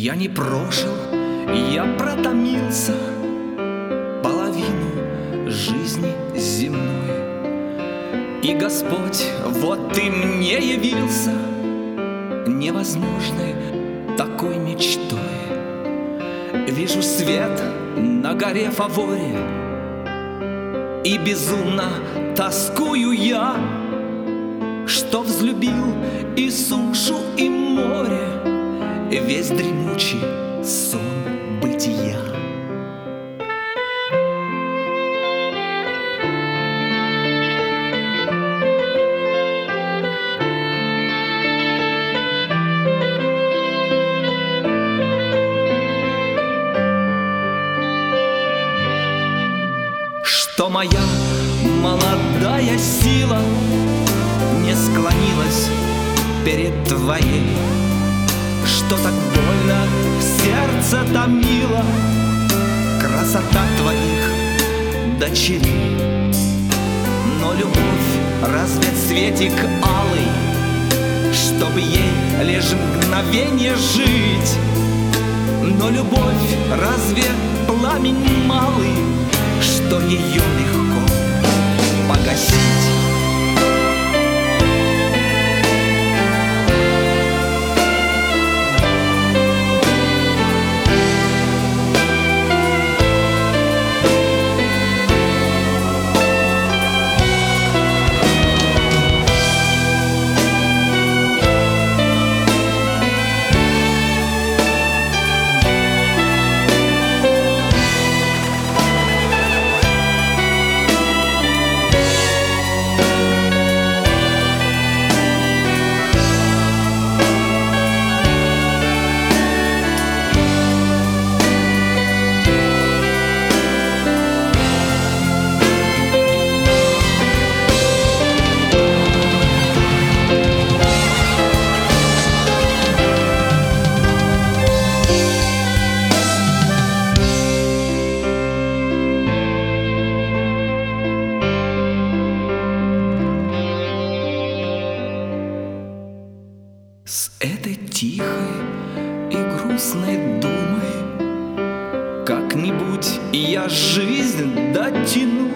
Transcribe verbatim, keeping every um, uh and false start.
Я не прожил, я протомился половину жизни земной. И Господь, вот ты мне явился невозможной такой мечтой. Вижу свет на горе Фаворе, и безумно тоскую я, что взлюбил и сушу, и море, весь дремучий сон бытия. Что моя молодая сила не склонилась перед твоей, что так больно в сердце томила красота твоих дочерей. Но любовь разве цветик алый, чтоб ей лишь мгновенье жить? Но любовь разве пламень малый, что ее легко погасить? С этой тихой и грустной думой как-нибудь я жизнь дотяну.